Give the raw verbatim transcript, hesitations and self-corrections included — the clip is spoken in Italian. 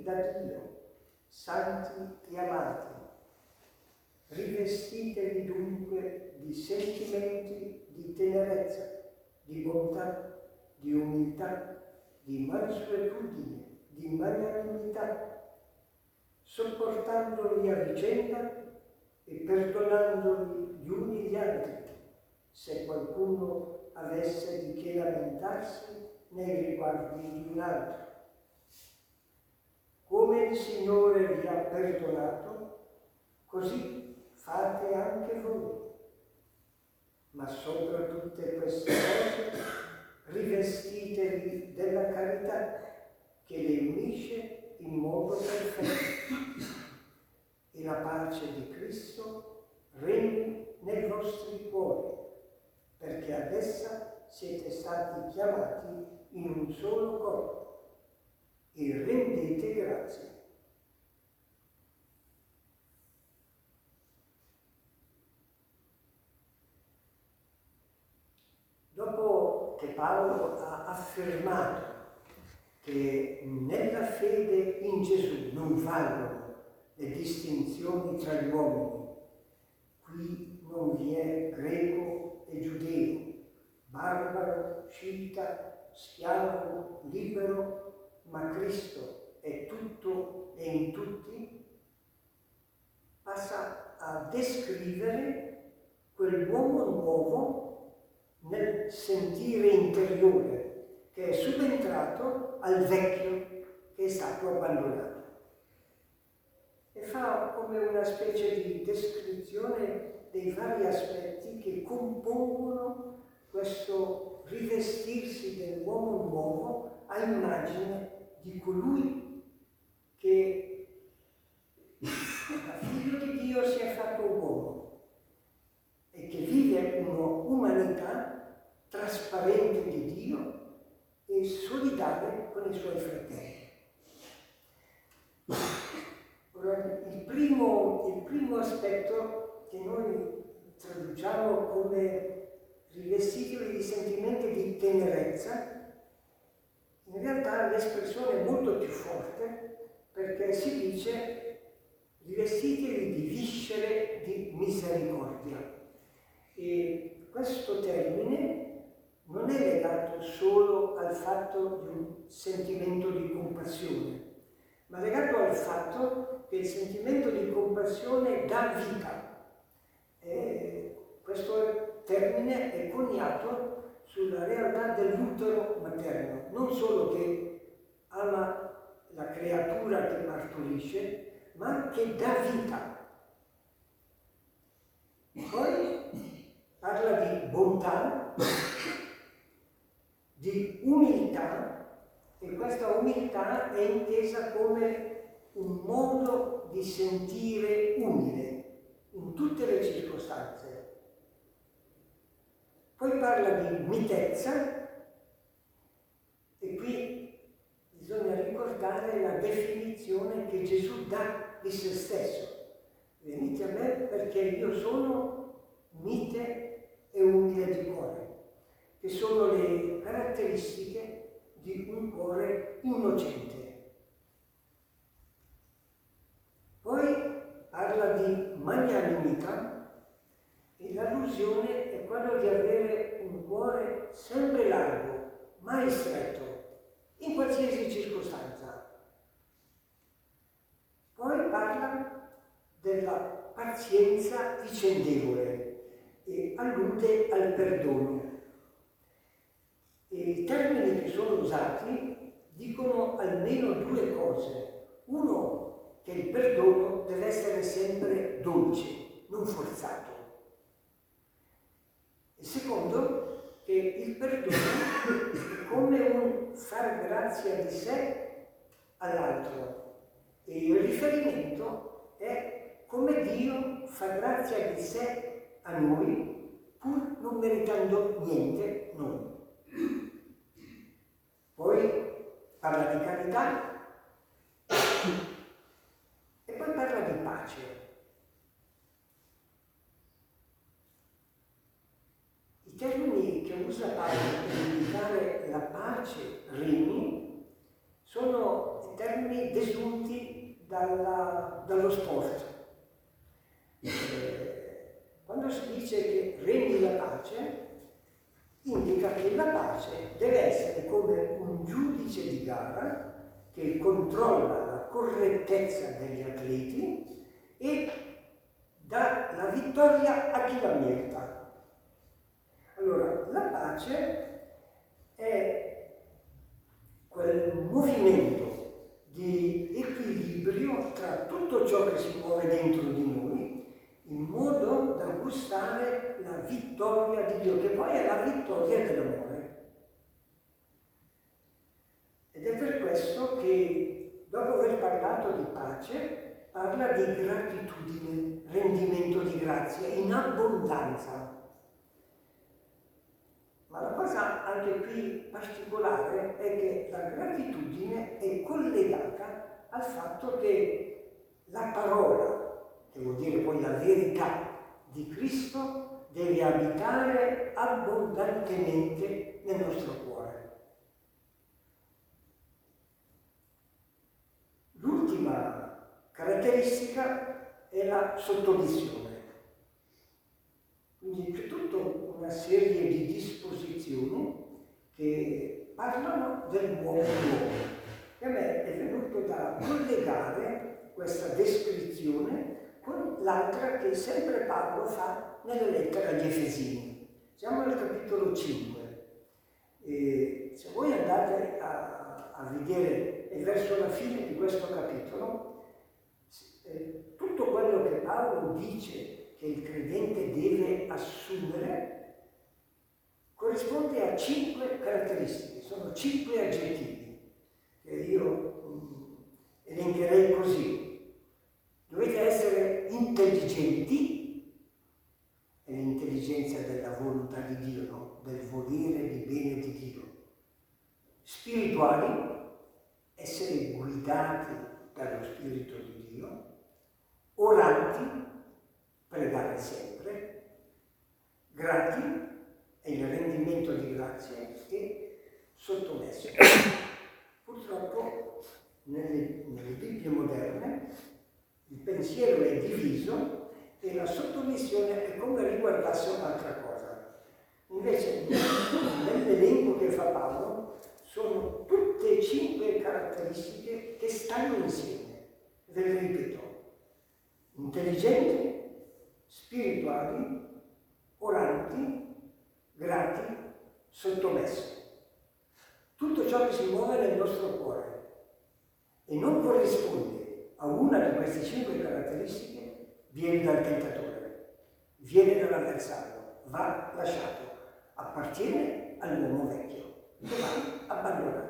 da Dio, santi e amati. Rivestitevi dunque di sentimenti di tenerezza, di bontà, di umiltà, di mansuetudine, di magnanimità, sopportandovi a vicenda e perdonandovi gli uni gli altri, se qualcuno avesse di che lamentarsi nei riguardi di un altro. Come il Signore vi ha perdonato, così fate anche voi. Ma sopra tutte queste cose rivestitevi della carità, che le unisce in modo perfetto, e la pace di Cristo regni nei vostri cuori, perché ad essa siete stati chiamati in un solo corpo, e rendete grazie. Dopo che Paolo ha affermato che nella fede in Gesù non valgono le distinzioni tra gli uomini, qui non vi è greco e giudeo, barbaro, scita, schiavo, libero, ma Cristo è tutto e in tutti, passa a descrivere quell'uomo nuovo nel sentire interiore che è subentrato al vecchio che è stato abbandonato. E fa come una specie di descrizione dei vari aspetti che compongono questo rivestirsi dell'uomo nuovo a immagine di colui che da figlio di Dio si è fatto uomo e che vive un'umanità trasparente di Dio e solidale con i suoi fratelli. Ora, il primo, il primo aspetto che noi traduciamo come rivestitevi di sentimenti di tenerezza, in realtà l'espressione è molto più forte, perché si dice rivestitevi di viscere di misericordia. E questo termine non è legato solo al fatto di un sentimento di compassione, ma legato al fatto che il sentimento di compassione dà vita. E questo termine è coniato sulla realtà dell'utero materno, non solo che ama la creatura che partorisce, ma che dà vita. Poi parla di bontà, di umiltà, e questa umiltà è intesa come un modo di sentire umile in tutte le circostanze. Poi parla di mitezza, e qui bisogna ricordare la definizione che Gesù dà di se stesso. Venite a me perché io sono mite e umile di cuore, che sono le caratteristiche di un cuore innocente. Poi parla di magnanimità, e l'allusione è quella di avere un cuore sempre largo, mai stretto, in qualsiasi circostanza. Poi parla della pazienza vicendevole e allude al perdono. E i termini che sono usati dicono almeno due cose. Uno, che il perdono deve essere sempre dolce, non forzato. E secondo, che il perdono è come un far grazia di sé all'altro, e il riferimento è come Dio fa grazia di sé a noi, pur non meritando niente noi. Poi parla di carità e poi parla di pace. I termini che usa Paolo per indicare la pace regni sono termini desunti dalla, dallo sport. Eh, quando si dice che regni la pace, indica che la pace deve essere come un giudice di gara che controlla la correttezza degli atleti e dà la vittoria a chi la merita. Allora, la pace è quel movimento di equilibrio tra tutto ciò che si muove dentro di noi, in modo da gustare la vittoria di Dio, che poi è la vittoria dell'amore. Ed è per questo che, dopo aver parlato di pace, parla di gratitudine, rendimento di grazia, in abbondanza. Ma la cosa anche qui particolare è che la gratitudine è collegata al fatto che la parola, che vuol dire poi la verità di Cristo, deve abitare abbondantemente nel nostro cuore. L'ultima caratteristica è la sottomissione. Quindi c'è tutta una serie di disposizioni che parlano dell'uomo nuovo. E a me è venuto da collegare questa descrizione con l'altra che sempre Paolo fa nella lettera agli Efesini. Siamo al capitolo cinque. E se voi andate a, a vedere e verso la fine di questo capitolo, eh, tutto quello che Paolo dice che il credente deve assumere corrisponde a cinque caratteristiche, sono cinque aggettivi che io um, elencherei così. Dovete essere intelligenti, è l'intelligenza della volontà di Dio, no? Del volere di bene di Dio. Spirituali, essere guidati dallo Spirito di Dio. Oranti, pregare sempre. Grati, è il rendimento di grazie, e sottomessi. Purtroppo nelle, nelle Bibbie moderne il pensiero è diviso e la sottomissione è come riguardasse un'altra cosa. Invece nell'elenco che fa Paolo sono tutte e cinque caratteristiche che stanno insieme. Ve le ripeto: intelligenti, spirituali, oranti, grati, sottomessi. Tutto ciò che si muove nel nostro cuore e non corrisponde a una di queste cinque caratteristiche viene dal tentatore, viene dall'avversario, va lasciato, appartiene all'uomo vecchio, va abbandonato.